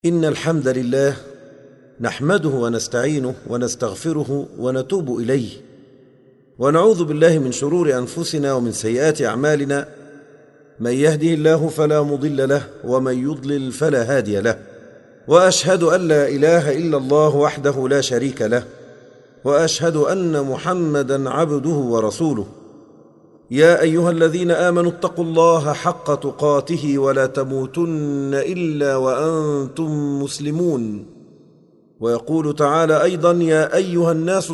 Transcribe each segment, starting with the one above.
إن الحمد لله نحمده ونستعينه ونستغفره ونتوب إليه، ونعوذ بالله من شرور أنفسنا ومن سيئات أعمالنا. من يهده الله فلا مضل له، ومن يضلل فلا هادي له. وأشهد أن لا إله إلا الله وحده لا شريك له، وأشهد أن محمدًا عبده ورسوله. يا أيها الذين آمنوا اتقوا الله حق تقاته ولا تموتن إلا وأنتم مسلمون. ويقول تعالى أيضا: يا أيها الناس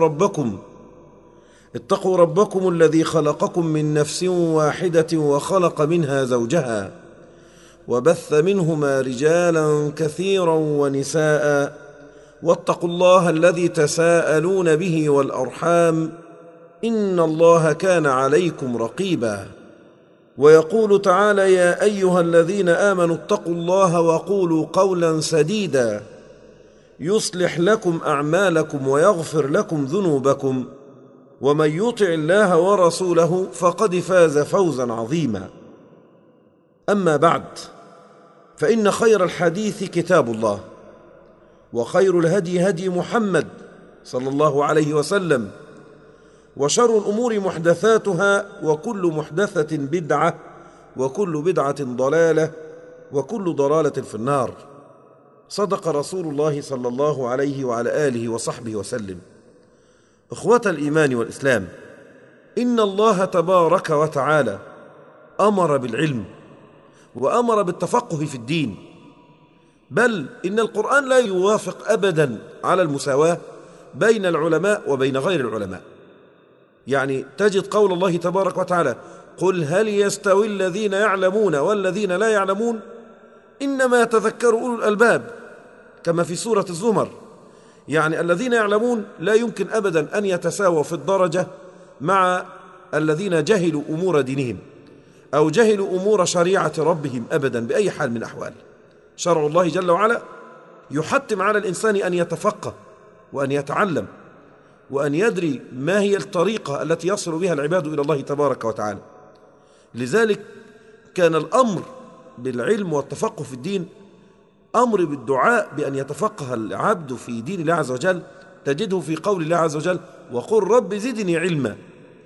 اتقوا ربكم الذي خلقكم من نفس واحدة وخلق منها زوجها، وبث منهما رجالا كثيرا ونساء، واتقوا الله الذي تساءلون به والأرحام، إن الله كان عليكم رقيبا. ويقول تعالى: يا أيها الذين آمنوا اتقوا الله وقولوا قولا سديدا يصلح لكم أعمالكم ويغفر لكم ذنوبكم، ومن يطع الله ورسوله فقد فاز فوزا عظيما. أما بعد، فإن خير الحديث كتاب الله، وخير الهدي هدي محمد صلى الله عليه وسلم، وشر الأمور محدثاتها، وكل محدثة بدعة، وكل بدعة ضلالة، وكل ضلالة في النار. صدق رسول الله صلى الله عليه وعلى آله وصحبه وسلم. إخوة الإيمان والإسلام، إن الله تبارك وتعالى أمر بالعلم، وأمر بالتفقه في الدين، بل إن القرآن لا يوافق أبدا على المساواة بين العلماء وبين غير العلماء. يعني تجد قول الله تبارك وتعالى: قل هل يستوي الذين يعلمون والذين لا يعلمون إنما يتذكر أولو الألباب، كما في سورة الزمر. يعني الذين يعلمون لا يمكن أبدا أن يتساووا في الدرجة مع الذين جهلوا أمور دينهم أو جهلوا أمور شريعة ربهم أبدا بأي حال من الأحوال. شرع الله جل وعلا يحتم على الإنسان أن يتفقه وأن يتعلم وأن يدري ما هي الطريقة التي يصل بها العباد إلى الله تبارك وتعالى. لذلك كان الأمر بالعلم والتفقه في الدين أمر بالدعاء بأن يتفقه العبد في دين الله عز وجل. تجده في قول الله عز وجل: وقل رب زدني علما.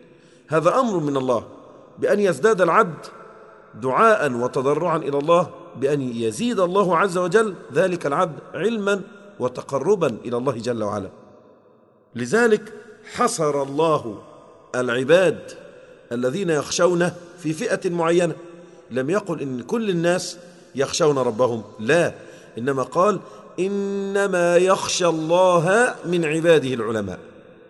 هذا أمر من الله بأن يزداد العبد دعاء وتضرعا إلى الله بأن يزيد الله عز وجل ذلك العبد علما وتقربا إلى الله جل وعلا. لذلك حصر الله العباد الذين يخشونه في فئة معينة. لم يقل إن كل الناس يخشون ربهم، لا، إنما قال: إنما يخشى الله من عباده العلماء.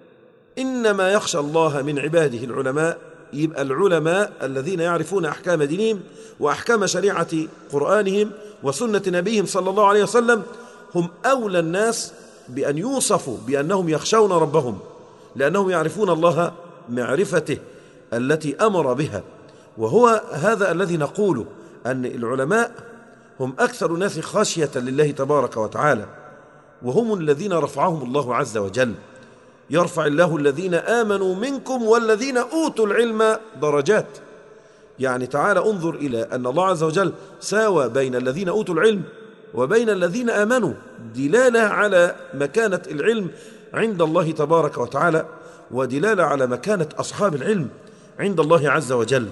إنما يخشى الله من عباده العلماء. يبقى العلماء الذين يعرفون أحكام دينهم وأحكام شريعة قرآنهم وسنة نبيهم صلى الله عليه وسلم هم أولى الناس بأن يوصفوا بأنهم يخشون ربهم، لأنهم يعرفون الله معرفته التي أمر بها. وهو هذا الذي نقوله، أن العلماء هم أكثر الناس خشية لله تبارك وتعالى، وهم الذين رفعهم الله عز وجل. يرفع الله الذين آمنوا منكم والذين أوتوا العلم درجات. يعني تعالى انظر إلى أن الله عز وجل ساوى بين الذين أوتوا العلم وبين الذين آمنوا، دلالة على مكانة العلم عند الله تبارك وتعالى، ودلالة على مكانة أصحاب العلم عند الله عز وجل.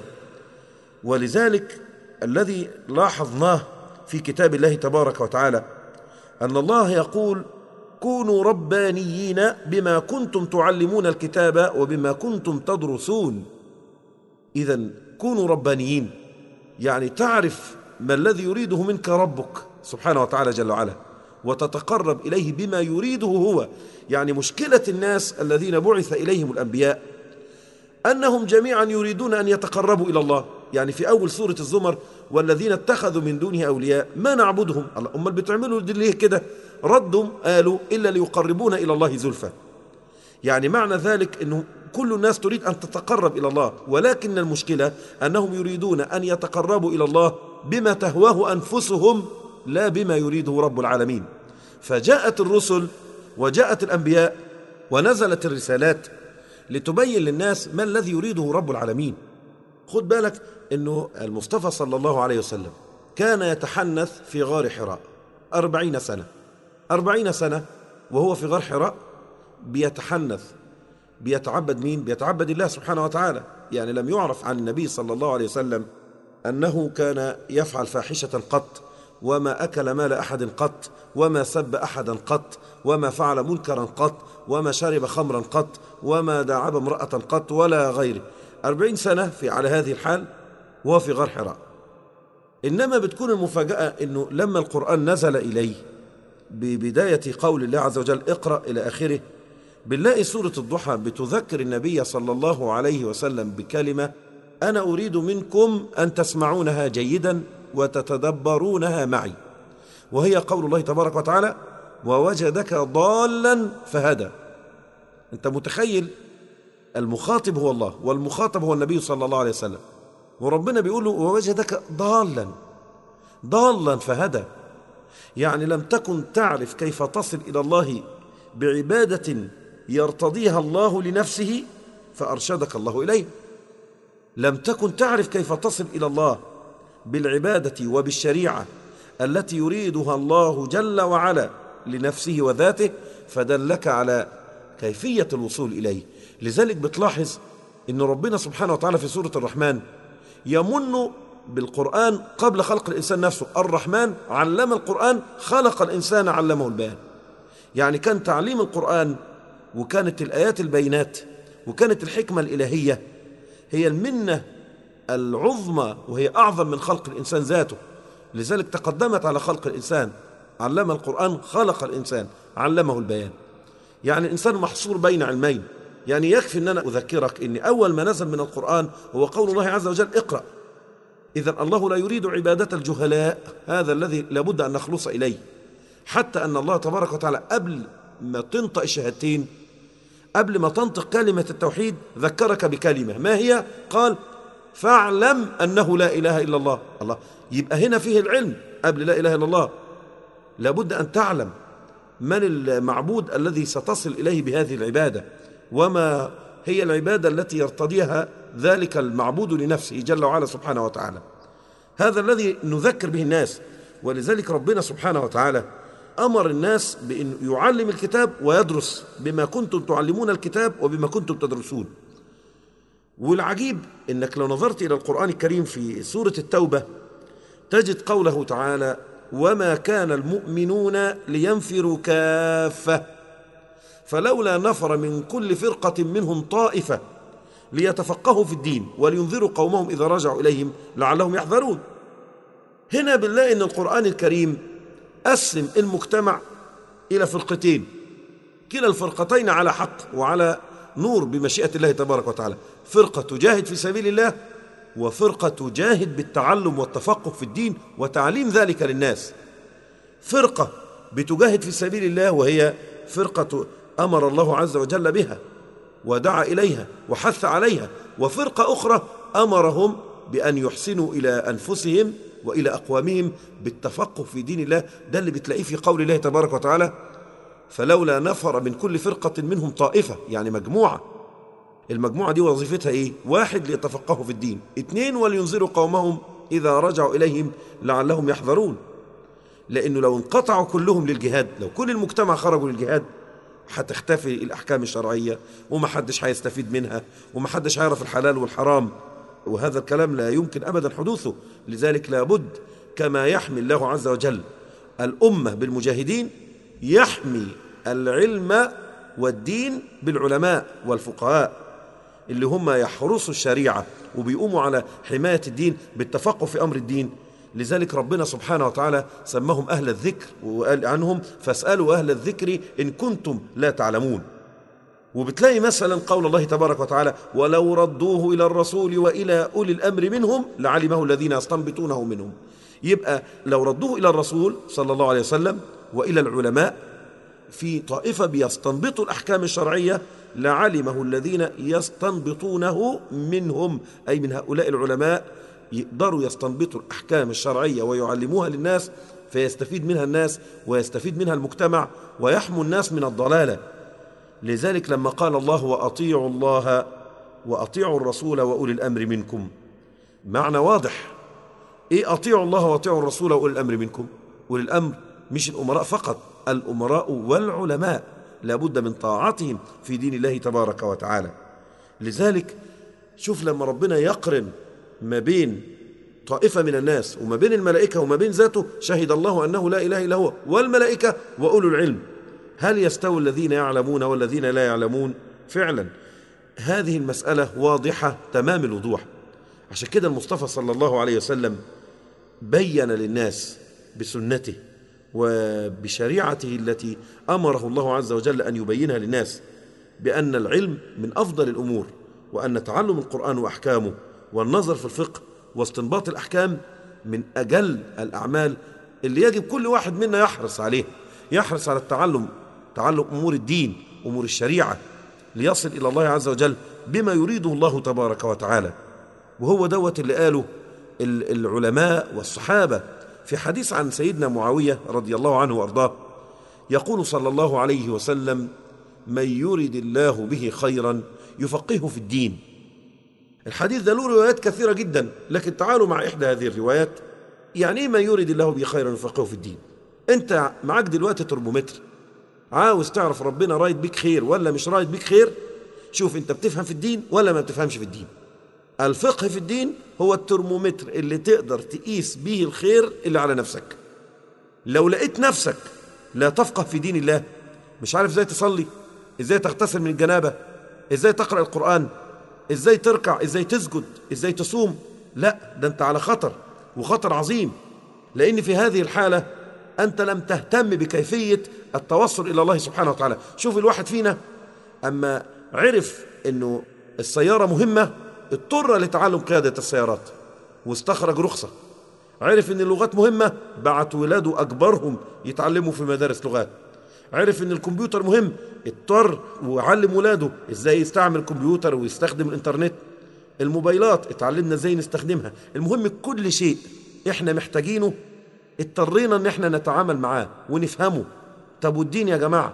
ولذلك الذي لاحظناه في كتاب الله تبارك وتعالى أن الله يقول: كونوا ربانيين بما كنتم تعلمون الكتاب وبما كنتم تدرسون. إذن كونوا ربانيين، يعني تعرف ما الذي يريده منك ربك سبحانه وتعالى جل وعلا، وتتقرب إليه بما يريده هو. يعني مشكلة الناس الذين بعث إليهم الأنبياء أنهم جميعا يريدون أن يتقربوا إلى الله. يعني في أول سورة الزمر: والذين اتخذوا من دونه أولياء ما نعبدهم. الله، أمال بتعملوا ليه كده؟ ردهم قالوا: إلا ليقربونا إلى الله زلفى. يعني معنى ذلك أنه كل الناس تريد أن تتقرب إلى الله، ولكن المشكلة أنهم يريدون أن يتقربوا إلى الله بما تهواه أنفسهم، لا بما يريده رب العالمين. فجاءت الرسل وجاءت الأنبياء ونزلت الرسالات لتبين للناس ما الذي يريده رب العالمين. خد بالك أنه المصطفى صلى الله عليه وسلم كان يتحنث في غار حراء، 40 سنة. 40 سنة وهو في غار حراء بيتحنث، بيتعبد مين؟ بيتعبد الله سبحانه وتعالى. يعني لم يعرف عن النبي صلى الله عليه وسلم أنه كان يفعل فاحشة قط، وما أكل مال أحد قط، وما سب أحدا قط، وما فعل منكرا قط، وما شرب خمرا قط، وما داعب امرأة قط ولا غيره. 40 سنة على هذه الحال وهو في غار حراء. إنما بتكون المفاجأة أنه لما القرآن نزل إليه ببداية قول الله عز وجل اقرأ إلى آخره، بنلاقي سورة الضحى بتذكر النبي صلى الله عليه وسلم بكلمة أنا أريد منكم أن تسمعونها جيدا وتتدبرونها معي، وهي قول الله تبارك وتعالى ووجدك ضالا فهدى. أنت متخيل؟ المخاطب هو الله والمخاطب هو النبي صلى الله عليه وسلم، وربنا بيقول له ووجدك ضالا فهدى. يعني لم تكن تعرف كيف تصل إلى الله بعبادة يرتضيها الله لنفسه فأرشدك الله إليه. لم تكن تعرف كيف تصل إلى الله بالعبادة وبالشريعة التي يريدها الله جل وعلا لنفسه وذاته فدلك على كيفية الوصول إليه. لذلك بتلاحظ أن ربنا سبحانه وتعالى في سورة الرحمن يمن بالقرآن قبل خلق الإنسان نفسه. الرحمن علم القرآن، خلق الإنسان علمه البيان. يعني كان تعليم القرآن وكانت الآيات البينات وكانت الحكمة الإلهية هي المنة العظمى، وهي أعظم من خلق الإنسان ذاته. لذلك تقدمت على خلق الإنسان. علم القرآن، خلق الإنسان، علمه البيان. يعني الإنسان محصور بين علمين. يعني يكفي أن أنا أذكرك أن أول ما نزل من القرآن هو قول الله عز وجل اقرأ. إذن الله لا يريد عبادة الجهلاء، هذا الذي لابد أن نخلص إليه. حتى أن الله تبارك وتعالى قبل ما تنطق الشهادتين، قبل ما تنطق كلمة التوحيد، ذكرك بكلمة ما هي؟ قال فاعلم أنه لا إله إلا الله. الله، يبقى هنا فيه العلم قبل لا إله إلا الله. لابد أن تعلم من المعبود الذي ستصل إليه بهذه العبادة، وما هي العبادة التي يرتضيها ذلك المعبود لنفسه جل وعلا سبحانه وتعالى. هذا الذي نذكر به الناس. ولذلك ربنا سبحانه وتعالى أمر الناس بأن يعلم الكتاب ويدرس بما كنتم تعلمون الكتاب وبما كنتم تدرسون. والعجيب أنك لو نظرت إلى القرآن الكريم في سورة التوبة تجد قوله تعالى وما كان المؤمنون لينفروا كافة فلولا نفر من كل فرقة منهم طائفة ليتفقهوا في الدين ولينذروا قومهم إذا رجعوا إليهم لعلهم يحذرون. هنا بنلاقي أن القرآن الكريم قسم المجتمع إلى فرقتين، كلا الفرقتين على حق وعلى نور بمشيئة الله تبارك وتعالى. فرقة تجاهد في سبيل الله، وفرقة تجاهد بالتعلم والتفقه في الدين وتعليم ذلك للناس. فرقة بتجاهد في سبيل الله وهي فرقة أمر الله عز وجل بها ودعا إليها وحث عليها، وفرقة أخرى أمرهم بأن يحسنوا إلى أنفسهم وإلى أقوامهم بالتفقه في دين الله. ده اللي بتلاقيه في قول الله تبارك وتعالى فلولا نفر من كل فرقة منهم طائفة، يعني مجموعة. المجموعة دي وظيفتها إيه؟ 1 ليتفقهوا في الدين، 2 ولينذروا قومهم إذا رجعوا إليهم لعلهم يحذرون. لأنه لو انقطعوا كلهم للجهاد، لو كل المجتمع خرجوا للجهاد هتختفي الأحكام الشرعية ومحدش هيستفيد منها ومحدش هيعرف الحلال والحرام، وهذا الكلام لا يمكن أبدا حدوثه. لذلك لابد كما يحمي الله عز وجل الأمة بالمجاهدين يحمي العلم والدين بالعلماء والفقهاء اللي هم يحرسوا الشريعة وبيقوموا على حماية الدين بالتفقه في أمر الدين. لذلك ربنا سبحانه وتعالى سماهم أهل الذكر وقال عنهم فاسألوا أهل الذكر إن كنتم لا تعلمون. وبتلاقي مثلا قول الله تبارك وتعالى ولو ردوه إلى الرسول وإلى أولي الأمر منهم لعلمه الذين يستنبطونه منهم. يبقى لو ردوه إلى الرسول صلى الله عليه وسلم وإلى العلماء في طائفة بيستنبطوا الأحكام الشرعية لعلمه الذين يستنبطونه منهم، أي من هؤلاء العلماء يقدروا يستنبطوا الأحكام الشرعية ويعلموها للناس فيستفيد منها الناس ويستفيد منها المجتمع ويحموا الناس من الضلالة. لذلك لما قال الله وأطيعوا الله وأطيعوا الرسول وأولي الأمر منكم، معنى واضح. إيه أطيعوا الله وأطيعوا الرسول وأولي الأمر منكم؟ أولي الأمر مش الأمراء فقط، الأمراء والعلماء لابد من طاعتهم في دين الله تبارك وتعالى. لذلك شوف لما ربنا يقرن ما بين طائفة من الناس وما بين الملائكة وما بين ذاته، شهد الله أنه لا إله إلا هو والملائكة وأولو العلم، هل يستوي الذين يعلمون والذين لا يعلمون؟ فعلا هذه المسألة واضحة تمام الوضوح. عشان كده المصطفى صلى الله عليه وسلم بين للناس بسنته وبشريعته التي أمره الله عز وجل أن يبينها للناس بأن العلم من أفضل الأمور، وأن تعلم القرآن وأحكامه والنظر في الفقه واستنباط الأحكام من أجل الأعمال اللي يجب كل واحد منا يحرص عليه، يحرص على تعلم أمور الدين، أمور الشريعة، ليصل إلى الله عز وجل بما يريده الله تبارك وتعالى. وهو دوت اللي قاله العلماء والصحابة في حديث عن سيدنا معاوية رضي الله عنه وأرضاه، يقول صلى الله عليه وسلم: من يرد الله به خيرا يفقهه في الدين. الحديث ده له روايات كثيرة جدا، لكن تعالوا مع إحدى هذه الروايات. يعني إيه من يرد الله به خيرا يفقهه في الدين؟ أنت معاك دلوقتي ترمومتر، عاوز تعرف ربنا رايد بيك خير ولا مش رايد بيك خير، شوف أنت بتفهم في الدين ولا ما بتفهمش في الدين. الفقه في الدين هو الترمومتر اللي تقدر تقيس به الخير اللي على نفسك. لو لقيت نفسك لا تفقه في دين الله، مش عارف ازاي تصلي، ازاي تغتسل من الجنابة، ازاي تقرأ القرآن، ازاي تركع، ازاي تسجد، ازاي تصوم، لا ده انت على خطر، وخطر عظيم. لأن في هذه الحالة أنت لم تهتم بكيفية التوصل إلى الله سبحانه وتعالى. شوف الواحد فينا أما عرف أنه السيارة مهمة اضطر لتعلم قيادة السيارات واستخرج رخصة. عرف أن اللغات مهمة بعت ولاده أكبرهم يتعلموا في مدارس لغات. عرف أن الكمبيوتر مهم اضطر وعلم ولاده إزاي يستعمل الكمبيوتر ويستخدم الإنترنت. الموبايلات اتعلمنا إزاي نستخدمها. المهم كل شيء إحنا محتاجينه اضطرينا أن إحنا نتعامل معاه ونفهمه. طب والدين يا جماعة؟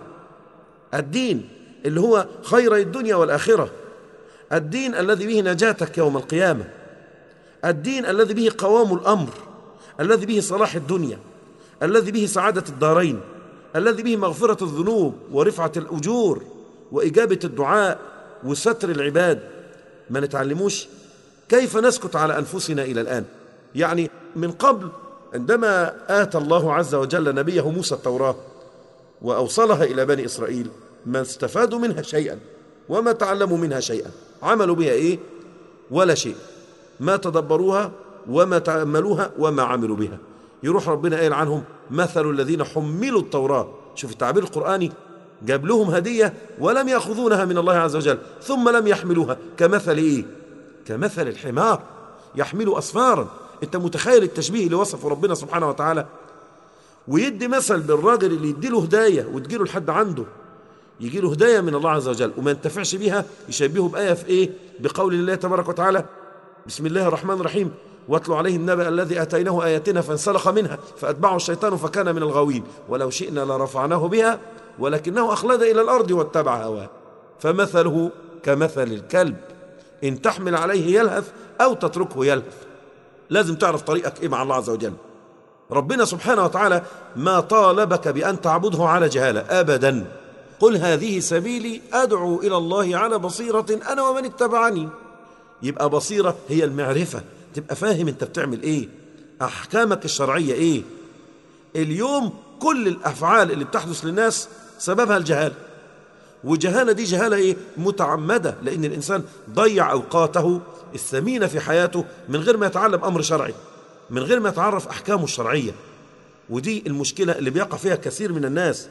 الدين اللي هو خير الدنيا والآخرة، الدين الذي به نجاتك يوم القيامة، الدين الذي به قوام الأمر، الذي به صلاح الدنيا، الذي به سعادة الدارين، الذي به مغفرة الذنوب ورفعة الأجور وإجابة الدعاء وستر العباد. ما نتعلموش؟ كيف نسكت على أنفسنا إلى الآن؟ يعني من قبل عندما آتى الله عز وجل نبيه موسى التوراة وأوصلها إلى بني إسرائيل، ما استفادوا منها شيئا وما تعلموا منها شيئا. عملوا بها إيه؟ ولا شيء. ما تدبروها وما تأملوها وما عملوا بها. يروح ربنا قال عنهم: مثل الذين حملوا التوراة. شوف التعبير القرآني، جاب لهم هدية ولم يأخذونها من الله عز وجل ثم لم يحملوها. كمثل إيه؟ كمثل الحمار يحمل أسفارا. أنت متخيل التشبيه اللي وصفه ربنا سبحانه وتعالى؟ ويدي مثل بالراجل اللي يديله هداية وتجيله لحد عنده، يجي له هداية من الله عز وجل وما ينتفعش بها، يشبهه بآية في إيه؟ بقول الله تبارك وتعالى: بسم الله الرحمن الرحيم: واتلو عليه النبأ الذي آتيناه آياتنا فانسلخ منها فأتبعه الشيطان فكان من الغاوين ولو شئنا لرفعناه بها ولكنه أخلد إلى الأرض واتبع هواه فمثله كمثل الكلب إن تحمل عليه يلهث أو تتركه يلهث. لازم تعرف طريقك إيه مع الله عز وجل. ربنا سبحانه وتعالى ما طالبك بأن تعبده على جهالة أبدا. قل هذه سبيلي أدعو إلى الله على بصيرة أنا ومن اتبعني. يبقى بصيرة هي المعرفة، تبقى فاهم أنت بتعمل إيه، أحكامك الشرعية إيه. اليوم كل الأفعال اللي بتحدث للناس سببها الجهالة، وجهالة دي جهالة إيه؟ متعمدة، لأن الإنسان ضيع أوقاته الثمينة في حياته من غير ما يتعلم أمر شرعي، من غير ما يتعرف أحكامه الشرعية. ودي المشكلة اللي بيقع فيها كثير من الناس.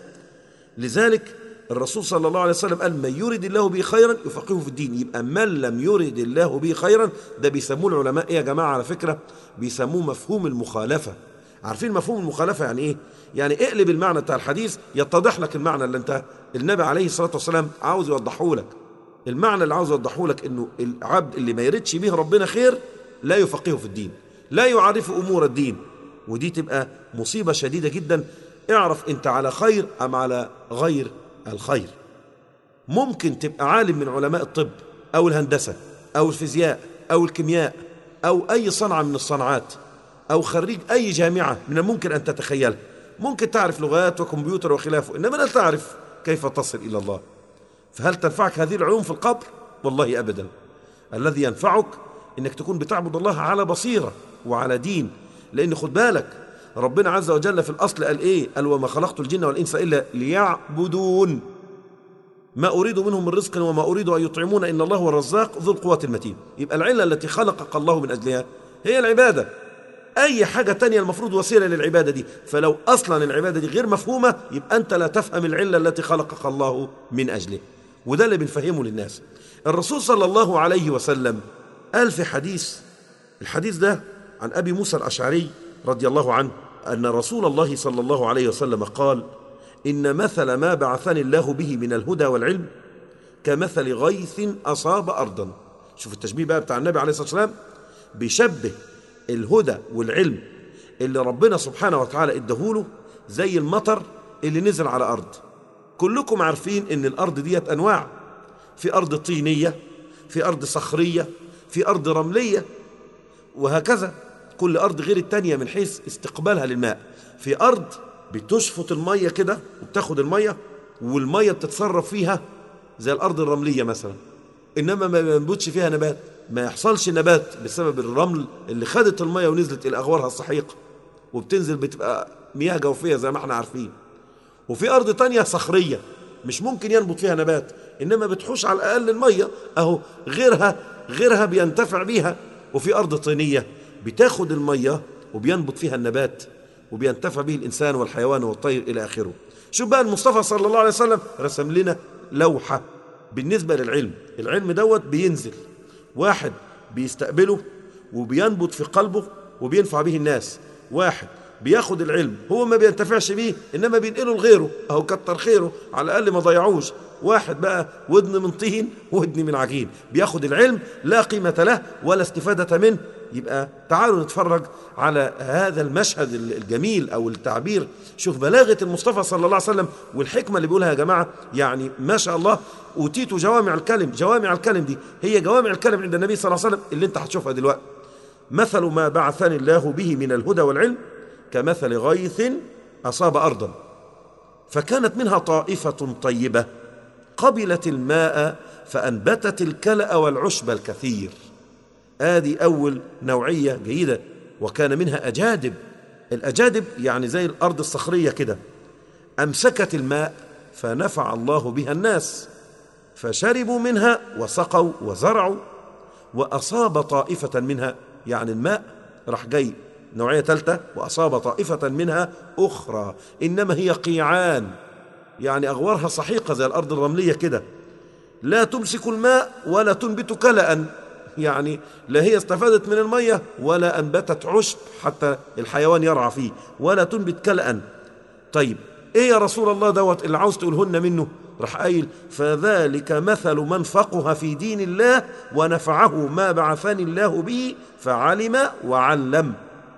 لذلك الرسول صلى الله عليه وسلم قال: من يرد الله به خيرا يفقهه في الدين. يبقى من لم يرد الله به خيرا ده بيسموه العلماء إيه يا جماعة؟ على فكرة بيسموه مفهوم المخالفة. عارفين مفهوم المخالفة يعني إيه؟ يعني اقلب المعنى بتاع الحديث يتضح لك المعنى اللي انت النبي عليه الصلاة والسلام عاوز يوضحه لك. المعنى اللي عاوز يوضحه لك إنه العبد اللي ما يردش به ربنا خير لا يفقهه في الدين، لا يعرف أمور الدين، ودي تبقى مصيبة شديدة جدا. اعرف انت على خير أم على غير الخير. ممكن تبقى عالم من علماء الطب أو الهندسة أو الفيزياء أو الكيمياء أو أي صنعة من الصناعات أو خريج أي جامعة من الممكن أن تتخيلها. ممكن تعرف لغات وكمبيوتر وخلافه، إنما لا تعرف كيف تصل إلى الله. فهل تنفعك هذه العلوم في القبر؟ والله أبدا. الذي ينفعك إنك تكون بتعبد الله على بصيرة وعلى دين. لأن خد بالك ربنا عز وجل في الأصل قال إيه؟ قال وما خلقت الجن والإنس إلا ليعبدون ما أريد منهم من رزق وما أريد أن يطعمون إن الله هو الرزاق ذو القوة المتين. يبقى العلة التي خلقك الله من أجلها هي العبادة. أي حاجة تانية المفروض وسيلة للعبادة دي. فلو أصلا العبادة دي غير مفهومة يبقى أنت لا تفهم العلة التي خلقك الله من أجله. وده اللي بنفهمه للناس. الرسول صلى الله عليه وسلم قال في حديث، الحديث ده عن أبي موسى الأشعري رضي الله عنه، أن رسول الله صلى الله عليه وسلم قال إن مثل ما بعثني الله به من الهدى والعلم كمثل غيث أصاب أرضا. شوف التشبيه بقى بتاع النبي عليه الصلاة والسلام، بيشبه الهدى والعلم اللي ربنا سبحانه وتعالى ادهوله زي المطر اللي نزل على أرض. كلكم عارفين إن الأرض ديت أنواع، في أرض طينية، في أرض صخرية، في أرض رملية، وهكذا كل أرض غير التانية من حيث استقبالها للماء. في أرض بتشفط المية كده وبتاخد المية والمية بتتصرف فيها زي الأرض الرملية مثلا، إنما ما ينبتش فيها نبات، ما يحصلش نبات بسبب الرمل اللي خدت المية ونزلت إلى أغوارها السحيقة وبتنزل بتبقى مياه جوفية زي ما احنا عارفين. وفي أرض تانية صخرية مش ممكن ينبت فيها نبات، إنما بتحوش على الأقل المية أهو غيرها بينتفع بيها. وفي أرض طينية بتاخد المية وبينبت فيها النبات وبينتفع به الإنسان والحيوان والطير إلى آخره. شوف بقى المصطفى صلى الله عليه وسلم رسم لنا لوحة بالنسبة للعلم. العلم دوت بينزل، واحد بيستقبله وبينبت في قلبه وبينفع به الناس، واحد بياخد العلم هو ما بينتفعش بيه إنما بينقله لغيره أهو كتر خيره على الأقل ما ضيعوش. واحد بقى ودن من طين ودن من عجين، بياخد العلم لا قيمة له ولا استفادة منه. يبقى تعالوا نتفرج على هذا المشهد الجميل أو التعبير. شوف بلاغة المصطفى صلى الله عليه وسلم والحكمة اللي بيقولها يا جماعة، يعني ما شاء الله أوتيت جوامع الكلم. جوامع الكلم دي هي جوامع الكلم عند النبي صلى الله عليه وسلم اللي انت هتشوفها دلوقتي. مثل ما بعثني الله به من الهدى والعلم كمثل غيث أصاب أرضا فكانت منها طائفة طيبة قبلت الماء فأنبتت الكلأ والعشب الكثير. آدي أول نوعية جيدة. وكان منها أجادب. الأجادب يعني زي الأرض الصخرية كده، أمسكت الماء فنفع الله بها الناس فشربوا منها وسقوا وزرعوا. وأصاب طائفة منها يعني الماء راح جاي نوعية ثالثة وأصاب طائفة منها أخرى إنما هي قيعان يعني أغوارها صحيقة زي الأرض الرملية كده، لا تمسك الماء ولا تنبت كلأ، يعني لا هي استفادت من المية ولا أنبتت عشب حتى الحيوان يرعى فيه ولا تنبت كلأ. طيب إيه يا رسول الله دوت اللي عاوز تقولهن منه؟ راح قايل فذلك مثل من فقه في دين الله ونفعه ما بعثني الله به فعلم وعلم،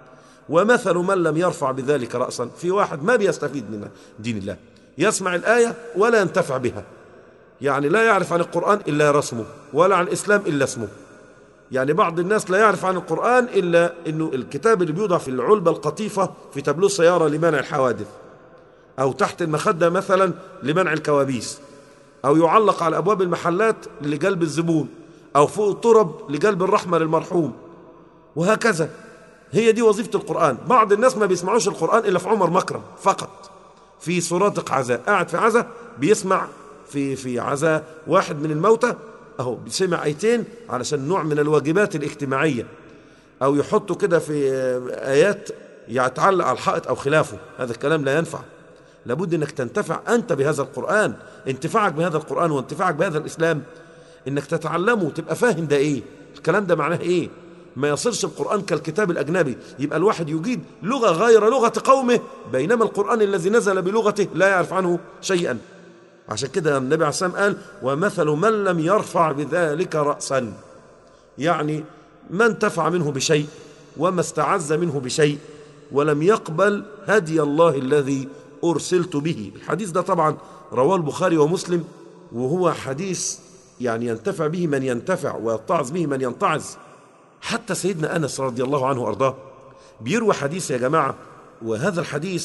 ومثل من لم يرفع بذلك رأسا. في واحد ما بيستفيد من دين الله، يسمع الآية ولا ينتفع بها، يعني لا يعرف عن القرآن إلا رسمه ولا عن الإسلام إلا اسمه. يعني بعض الناس لا يعرف عن القرآن إلا إنه الكتاب اللي بيوضع في العلبة القطيفة في تابلو السيارة لمنع الحوادث، أو تحت المخدة مثلا لمنع الكوابيس، أو يعلق على أبواب المحلات لجلب الزبون، أو فوق الطرب لجلب الرحمة للمرحوم، وهكذا. هي دي وظيفة القرآن. بعض الناس ما بيسمعوش القرآن إلا في عمر مكرم فقط، في سرادق عزاء، قاعد في عزاء بيسمع في عزاء واحد من الموتى أهو بيسمع آيتين علشان نوع من الواجبات الاجتماعية، أو يحطوا كده في آيات يتعلق على الحائط أو خلافه. هذا الكلام لا ينفع. لابد أنك تنتفع أنت بهذا القرآن. انتفاعك بهذا القرآن وانتفاعك بهذا الإسلام أنك تتعلمه وتبقى فاهم ده إيه، الكلام ده معناه إيه. ما يصيرش القرآن كالكتاب الأجنبي، يبقى الواحد يجيد لغة غير لغة قومه بينما القرآن الذي نزل بلغته لا يعرف عنه شيئا. عشان كده النبي عليه الصلاة والسلام قال ومثل من لم يرفع بذلك رأسا، يعني ما انتفع منه بشيء وما استعز منه بشيء ولم يقبل هدي الله الذي أرسلت به. الحديث ده طبعا رواه البخاري ومسلم، وهو حديث يعني ينتفع به من ينتفع ويتعظ به من ينتعظ. حتى سيدنا أنس رضي الله عنه وأرضاه بيروي حديث يا جماعة، وهذا الحديث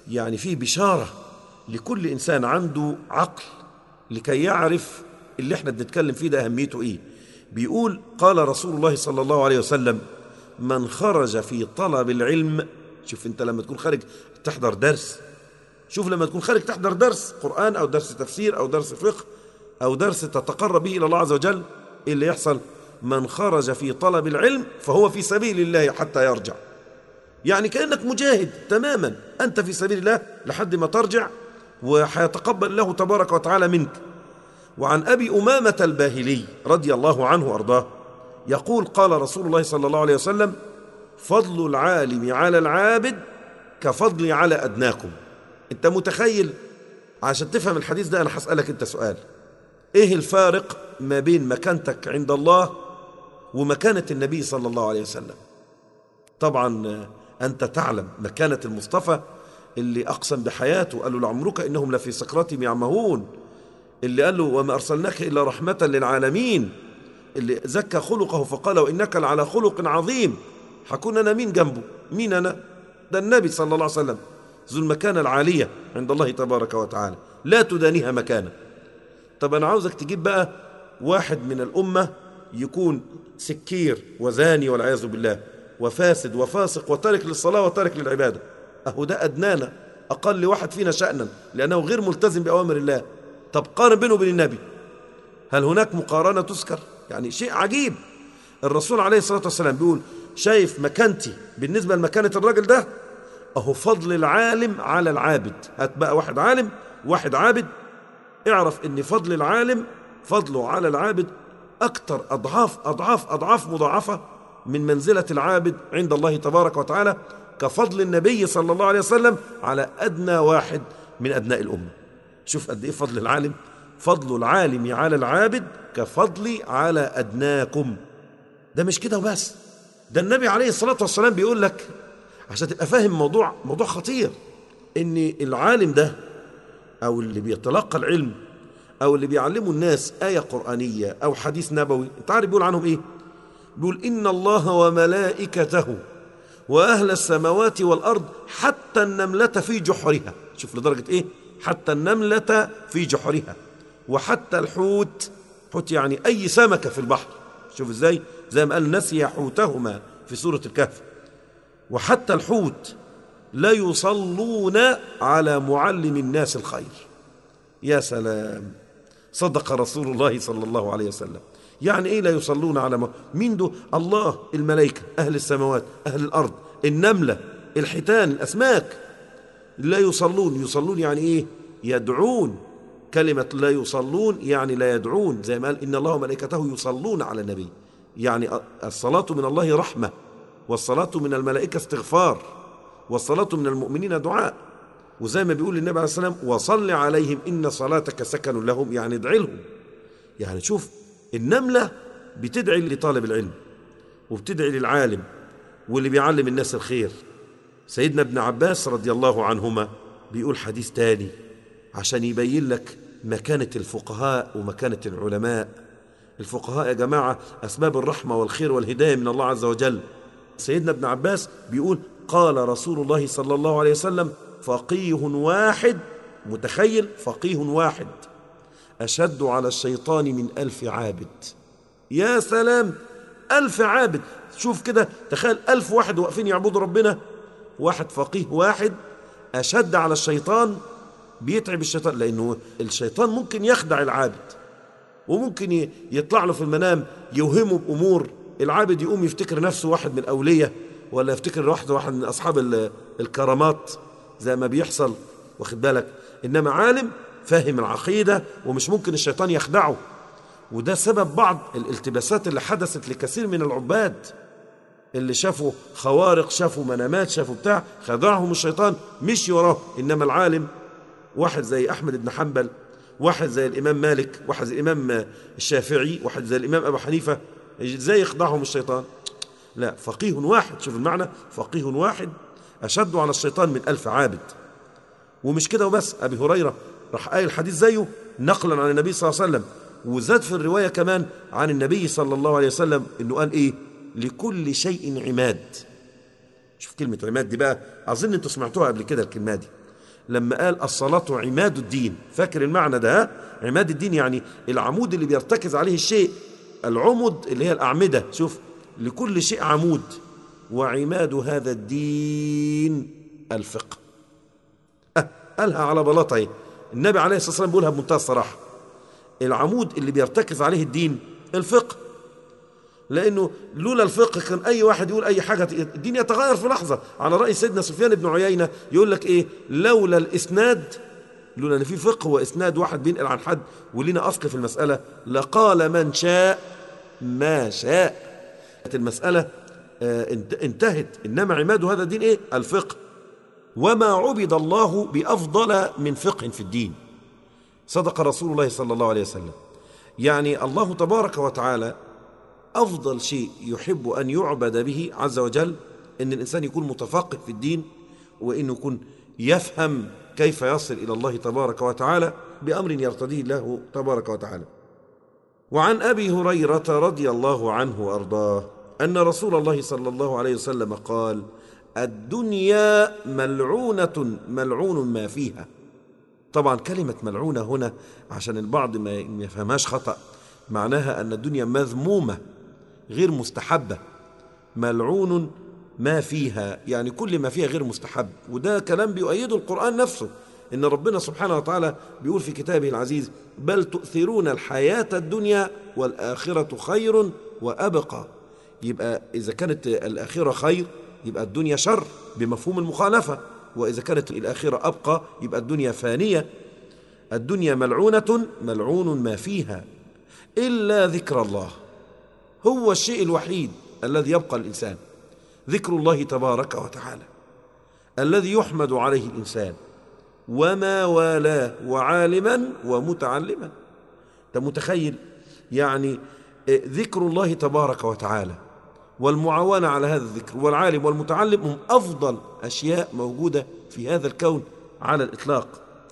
يعني فيه بشارة لكل إنسان عنده عقل لكي يعرف اللي احنا بنتكلم فيه ده أهميته إيه. بيقول قال رسول الله صلى الله عليه وسلم: من خرج في طلب العلم. شوف انت لما تكون خارج تحضر درس، شوف لما تكون خارج تحضر درس قرآن أو درس تفسير أو درس فقه أو درس تتقرب به إلى الله عز وجل، إيه اللي يحصل؟ من خرج في طلب العلم فهو في سبيل الله حتى يرجع. يعني كأنك مجاهد تماما، أنت في سبيل الله لحد ما ترجع، وحيتقبل الله تبارك وتعالى منك. وعن أبي أمامة الباهلي رضي الله عنه وأرضاه يقول قال رسول الله صلى الله عليه وسلم: فضل العالم على العابد كفضلي على أدناكم. أنت متخيل؟ عشان تفهم الحديث ده أنا هسألك أنت سؤال: إيه الفارق ما بين مكانتك عند الله ومكانة النبي صلى الله عليه وسلم؟ طبعا أنت تعلم مكانة المصطفى اللي أقسم بحياته، قال له: لعمرك إنهم لفي سكراتهم يعمهون، اللي قال له: وما أرسلناك إلا رحمة للعالمين، اللي زكى خلقه فقال: وإنك لعلى خلق عظيم. هكون أنا مين جنبه؟ مين أنا؟ ده النبي صلى الله عليه وسلم ذو المكانة العالية عند الله تبارك وتعالى لا تدانيها مكانة. طب أنا عاوزك تجيب بقى واحد من الأمة يكون سكير وزاني والعياذ بالله وفاسد وفاسق وتارك للصلاة وتارك للعبادة، أهو ده أدنانا، أقل واحد فينا شأنا لأنه غير ملتزم بأوامر الله. طب قارن بينه وبين النبي، هل هناك مقارنة تذكر؟ يعني شيء عجيب. الرسول عليه الصلاة والسلام بيقول: شايف مكانتي بالنسبة لمكانة الراجل ده؟ أهو فضل العالم على العابد. هات بقى واحد عالم واحد عابد، اعرف ان فضل العالم فضله على العابد أكثر أضعاف أضعاف أضعاف مضاعفة من منزلة العابد عند الله تبارك وتعالى، كفضل النبي صلى الله عليه وسلم على أدنى واحد من أبناء الأمة. شوف قد إيه فضل العالم. فضل العالم على العابد كفضلي على أدناكم. ده مش كده وبس، ده النبي عليه الصلاة والسلام بيقول لك عشان تبقى فاهم موضوع خطير، إن العالم ده أو اللي بيتلقى العلم أو اللي بيعلموا الناس آية قرآنية أو حديث نبوي، أنت عارف بيقول عنهم إيه؟ بيقول: إن الله وملائكته وأهل السماوات والأرض حتى النملة في جحرها. شوف لدرجة إيه؟ حتى النملة في جحرها، وحتى الحوت، حوت يعني أي سمكة في البحر، شوف إزاي؟ زي ما قال: نسي حوتهما في سورة الكهف. وحتى الحوت لا يصلون على معلم الناس الخير. يا سلام، صدق رسول الله صلى الله عليه وسلم. يعني إيه لا يصلون على مين دول؟ الله، الملائكة، أهل السماوات، أهل الأرض، النملة، الحيتان، الأسماك. لا يصلون، يصلون يعني إيه؟ يدعون. كلمة لا يصلون يعني لا يدعون، زي ما قال: إن الله وملائكته يصلون على النبي. يعني الصلاة من الله رحمة، والصلاة من الملائكة استغفار، والصلاة من المؤمنين دعاء. وزي ما بيقول النبي عليه الصلاة والسلام: وصل عليهم إن صلاتك سكن لهم، يعني ادعي لهم. يعني شوف، النملة بتدعي لطالب العلم وبتدعي للعالم واللي بيعلم الناس الخير. سيدنا ابن عباس رضي الله عنهما بيقول حديث تاني عشان يبين لك مكانة الفقهاء ومكانة العلماء. الفقهاء يا جماعة أسباب الرحمة والخير والهداية من الله عز وجل. سيدنا ابن عباس بيقول: قال رسول الله صلى الله عليه وسلم: فقيه واحد، متخيل؟ فقيه واحد أشد على الشيطان من 1000 عابد. يا سلام، 1000 عابد. شوف كده، تخيل 1000 واحد واقفين يعبدوا ربنا، واحد فقيه واحد أشد على الشيطان، بيتعب الشيطان، لأنه الشيطان ممكن يخدع العابد وممكن يطلع له في المنام يوهمه بأمور، العابد يقوم يفتكر نفسه واحد من الأولية، ولا يفتكر واحد من أصحاب الكرامات زي ما بيحصل، واخد بالك؟ إنما عالم فاهم العقيدة ومش ممكن الشيطان يخدعه. وده سبب بعض الالتباسات اللي حدثت لكثير من العباد، اللي شافوا خوارق، شافوا منامات، شافوا بتاع، خدعهم الشيطان، مشي وراه. إنما العالم، واحد زي أحمد بن حنبل، واحد زي الإمام مالك، واحد زي الإمام الشافعي، واحد زي الإمام أبو حنيفة، ازاي يخدعهم الشيطان؟ لا، فقيه واحد. شوف المعنى، فقيه واحد أشد على الشيطان من 1000 عابد. ومش كده وبس، أبي هريرة راح قايل الحديث زيه نقلا عن النبي صلى الله عليه وسلم، وزاد في الرواية كمان عن النبي صلى الله عليه وسلم إنه قال إيه؟ لكل شيء عماد. شوف كلمة عماد دي بقى، أظن أنتوا سمعتوها قبل كده الكلمة دي. لما قال الصلاة عماد الدين. فاكر المعنى ده؟ عماد الدين يعني العمود اللي بيرتكز عليه الشيء. العمد اللي هي الأعمدة، شوف لكل شيء عمود، وعماد هذا الدين الفقه. قالها على بلاطة اهي. النبي عليه الصلاة والسلام بيقولها بمنتهى الصراحة. العمود اللي بيرتكز عليه الدين الفقه، لأنه لولا الفقه كان أي واحد يقول أي حاجة الدين يتغير في لحظة. على رأي سيدنا سفيان بن عيينة يقول لك إيه؟ لولا الإسناد، لولا أن في فقه وإسناد واحد بينقل عن حد ولينا أصل في المسألة، لقال من شاء ما شاء. المسألة انتهت. إنما عماد هذا الدين إيه؟ الفقه. وما عبد الله بأفضل من فقه في الدين. صدق رسول الله صلى الله عليه وسلم. يعني الله تبارك وتعالى أفضل شيء يحب أن يعبد به عز وجل أن الإنسان يكون متفقه في الدين، وأنه يكون يفهم كيف يصل إلى الله تبارك وتعالى بأمر يرتضيه الله تبارك وتعالى. وعن أبي هريرة رضي الله عنه وأرضاه أن رسول الله صلى الله عليه وسلم قال: الدنيا ملعونة ملعون ما فيها. طبعا كلمة ملعونة هنا عشان البعض ما يفهمهاش خطأ، معناها أن الدنيا مذمومة غير مستحبة. ملعون ما فيها يعني كل ما فيها غير مستحب. وده كلام بيؤيده القرآن نفسه، إن ربنا سبحانه وتعالى بيقول في كتابه العزيز: بل تؤثرون الحياة الدنيا والآخرة خير وأبقى. يبقى إذا كانت الآخرة خير يبقى الدنيا شر بمفهوم المخالفة، وإذا كانت الآخرة أبقى يبقى الدنيا فانية. الدنيا ملعونة ملعون ما فيها إلا ذكر الله. هو الشيء الوحيد الذي يبقى الإنسان، ذكر الله تبارك وتعالى الذي يحمد عليه الإنسان وما والاه، وعالما ومتعلما. أنت متخيل يعني ذكر الله تبارك وتعالى والمعاونة على هذا الذكر والعالم والمتعلم هم أفضل أشياء موجودة في هذا الكون على الإطلاق.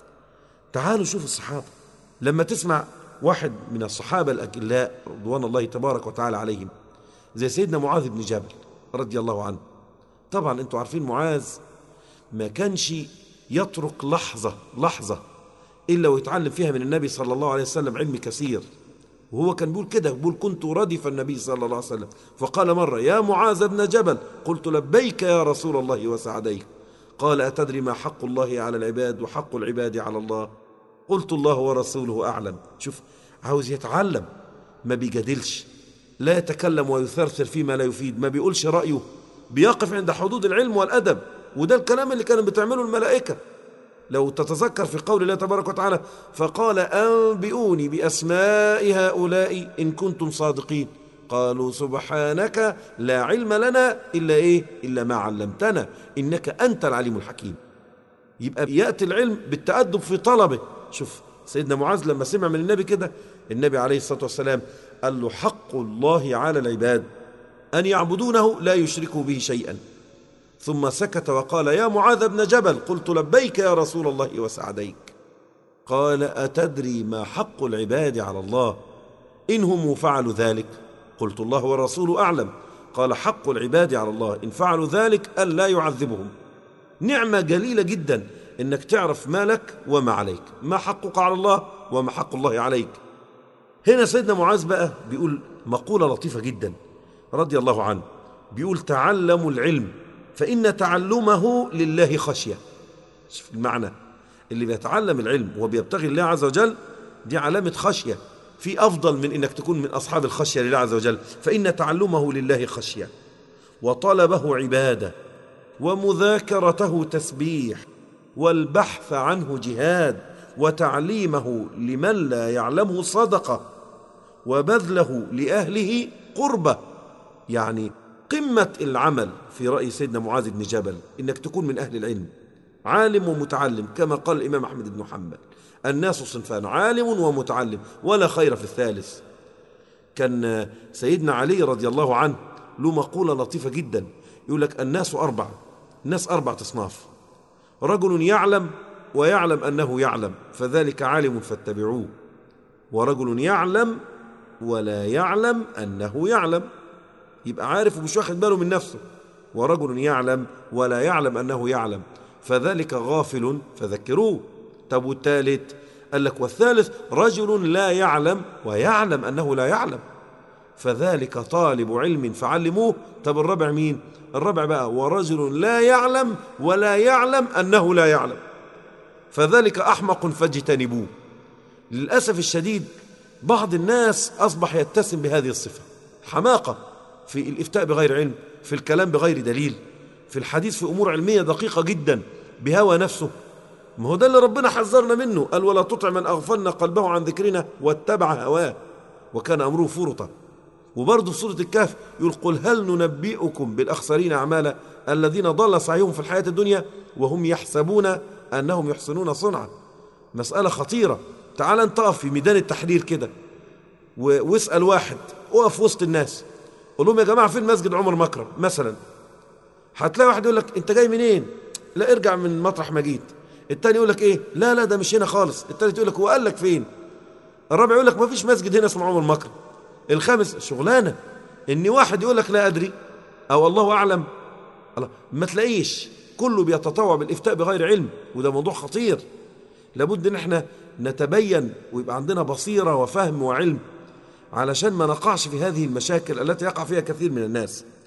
تعالوا شوف الصحابة، لما تسمع واحد من الصحابة الأجلاء رضوان الله تبارك وتعالى عليهم زي سيدنا معاذ بن جبل رضي الله عنه. طبعا انتوا عارفين معاذ ما كانش يترك لحظة إلا ويتعلم فيها من النبي صلى الله عليه وسلم علم كثير. وهو كان بيقول كده، بيقول: كنت ردف النبي صلى الله عليه وسلم فقال مرة: يا معاذ بن جبل. قلت: لبيك يا رسول الله وسعديك. قال: أتدري ما حق الله على العباد وحق العباد على الله؟ قلت: الله ورسوله أعلم. شوف، عاوز يتعلم، ما بيجادلش، لا يتكلم ويثرثر فيما لا يفيد، ما بيقولش رأيه، بيقف عند حدود العلم والأدب. وده الكلام اللي كانوا بتعمله الملائكة. لو تتذكر في قول الله تبارك وتعالى: فقال: أنبئوني بأسماء هؤلاء إن كنتم صادقين. قالوا: سبحانك لا علم لنا إلا ما علمتنا إنك أنت العليم الحكيم. يبقى يأتي العلم بالتأدب في طلبه. شوف سيدنا معاذ لما سمع من النبي كده، النبي عليه الصلاة والسلام قال له: حق الله على العباد أن يعبدونه لا يشركوا به شيئا. ثم سكت وقال: يا معاذ بن جبل. قلت: لبيك يا رسول الله وسعديك. قال: أتدري ما حق العباد على الله إن هم فعلوا ذلك؟ قلت: الله ورسوله أعلم. قال: حق العباد على الله إن فعلوا ذلك ألا يعذبهم. نعمة جليلة جدا إنك تعرف ما لك وما عليك، ما حقك على الله وما حق الله عليك. هنا سيدنا معاذ بقى بيقول مقولة لطيفة جدا رضي الله عنه، بيقول: تعلموا العلم فإن تعلمه لله خشية. شوف المعنى، اللي بيتعلم العلم وبيبتغي الله عز وجل دي علامة خشية. في أفضل من إنك تكون من أصحاب الخشية لله عز وجل. فإن تعلمه لله خشية، وطلبه عبادة، ومذاكرته تسبيح، والبحث عنه جهاد، وتعليمه لمن لا يعلمه صدقة، وبذله لأهله قربة. يعني قمة العمل في رأي سيدنا معاذ بن جبل إنك تكون من أهل العلم، عالم ومتعلم، كما قال الإمام أحمد بن حنبل: الناس صنفان، عالم ومتعلم ولا خير في الثالث. كان سيدنا علي رضي الله عنه له مقولة لطيفة جدا، يقول لك: الناس أربعة أصناف: رجل يعلم ويعلم أنه يعلم فذلك عالم فاتبعوه، ورجل يعلم ولا يعلم أنه يعلم، يبقى عارف ومش واخد باله من نفسه، ورجل يعلم ولا يعلم أنه يعلم فذلك غافل فذكروه. طب والثالث؟ قال لك والثالث رجل لا يعلم ويعلم أنه لا يعلم، فذلك طالب علم فعلموه. طب الرابع مين؟ الرابع بقى ورجل لا يعلم ولا يعلم أنه لا يعلم، فذلك أحمق فاجتنبوه. للأسف الشديد بعض الناس أصبح يتسم بهذه الصفة، حماقة في الإفتاء بغير علم، في الكلام بغير دليل، في الحديث في أمور علمية دقيقة جدا بهوى نفسه. ما هو ده اللي ربنا حذرنا منه، قال ولا تطع من أغفلنا قلبه عن ذكرنا واتبع هواه وكان أمره فرطا. وبرضه في سورة الكهف يقول قل هل ننبئكم بالأخسرين أعمالا الذين ضل سعيهم في الحياة الدنيا وهم يحسبون أنهم يحسنون صنعا. مسألة خطيرة. تعال انت اقف في ميدان التحرير كده واسأل واحد، اقف وسط الناس قول لهم يا جماعة فين مسجد عمر مكرم مثلا، هتلاقي واحد يقول لك انت جاي منين؟ لا ارجع من مطرح ما جيت. التاني يقول لك ايه؟ لا لا ده مش هنا خالص. التالت يقول لك هو قال لك فين؟ الرابع يقول لك ما فيش مسجد هنا اسمه عمر مكرم. الخامس شغلانة ان واحد يقول لك لا ادري او الله اعلم. الله ما تلاقيش، كله بيتطوع بالافتاء بغير علم، وده موضوع خطير. لابد ان احنا نتبين ويبقى عندنا بصيرة وفهم وعلم علشان ما نقعش في هذه المشاكل التي يقع فيها كثير من الناس.